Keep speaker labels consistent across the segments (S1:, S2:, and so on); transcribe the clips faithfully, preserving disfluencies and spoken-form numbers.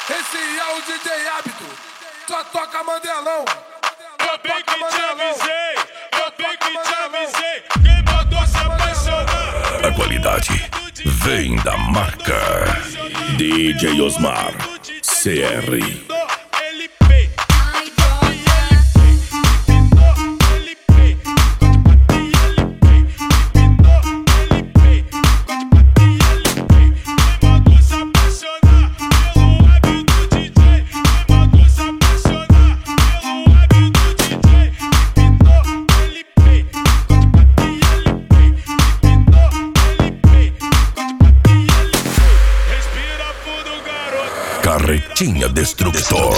S1: Esse é o D J Hábito, só toca Mandelão.
S2: Eu bem que te avisei, eu bem que te avisei. Quem mandou se apaixonar?
S3: A qualidade vem da marca D J Osmar C R. Carretinha Destructor.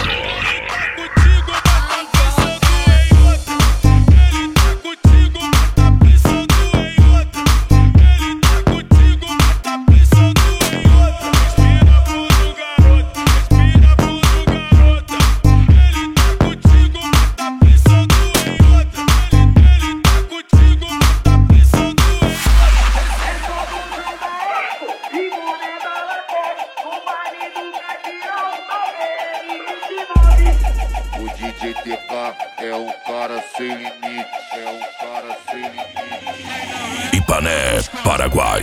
S4: D J T K é um cara sem limite, é um cara sem limite.
S3: Ipané, Paraguai.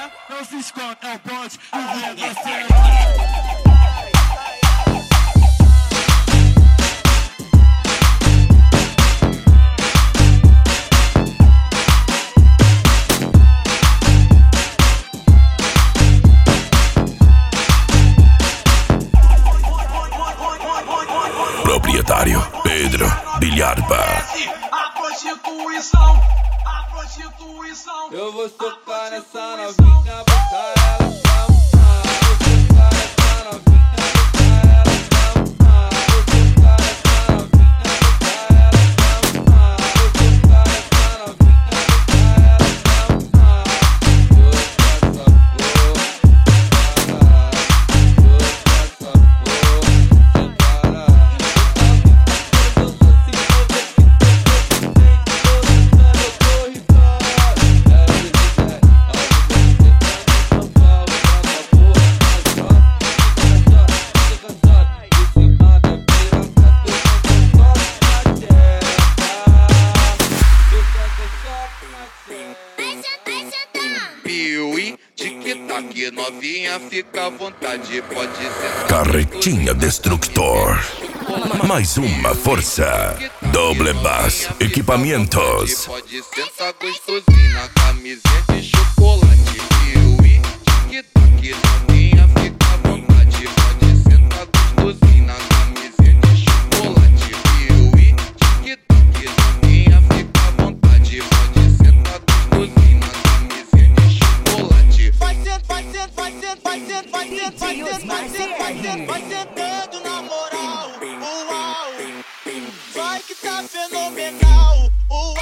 S3: Proprietário Pedro Bilharba.
S5: A prostituição, a prostituição.
S6: Eu vou tocar nessa novinha, botar ela pra mamar. Vou tocar nessa novinha, botar ela pra mamar. Vou tocar nessa novinha, botar ela pra mamar. Vou tocar nessa novinha, botar ela pra mamar. Vou essa porra,
S4: Piuí, tic-tac, novinha, fica à vontade, pode sentar.
S3: Carretinha Destructor. Mais uma força. Doble Bass Equipamentos.
S4: Pode sentar gostosinho na camisinha de chocolate. Piuí, tic-tac, novinha, fica à vontade, pode sentar gostosinho na camisinha de chocolate. Piuí, tic-tac, novinha, fica à vontade, pode sentar gostosinho na camisinha de chocolate.
S5: Vai sentando, vai sentando, vai sentando, vai sentando, vai sentando, vai sentando, vai sentando, vai sentando na moral. Uau, vai que tá fenomenal. Uau,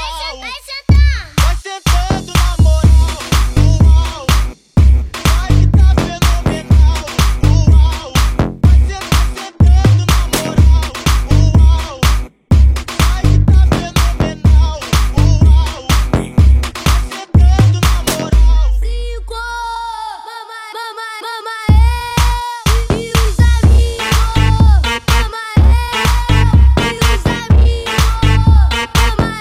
S5: vai sentando na moral. Uau, vai que tá fenomenal. Uau, vai sentando na moral. Uau, vai que tá fenomenal. Uau, vai sentando na moral.
S7: Cinco, mamãe, mamãe, mamãe, eu e os amigos. Mamãe, eu e os amigos. Mamãe,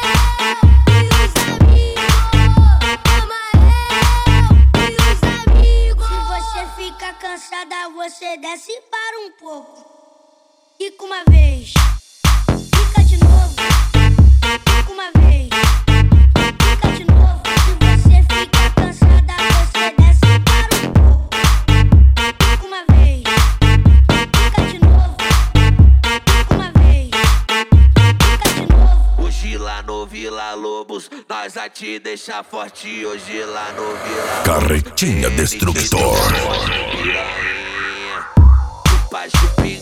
S7: eu e os amigos. Mamãe, eu e os amigos. Se você fica cansada, você desce e para um pouco. Fica uma vez, fica de novo. Fica uma vez, fica de novo. Se você fica cansada, você desce e para um pouco. Fica uma vez, fica de novo. Fica uma vez, fica de novo.
S6: hoje lá no Vila Lobos, nós vai te deixar forte. Hoje lá no Vila
S3: Carretinha Destructor.
S6: Chupa, chupinha.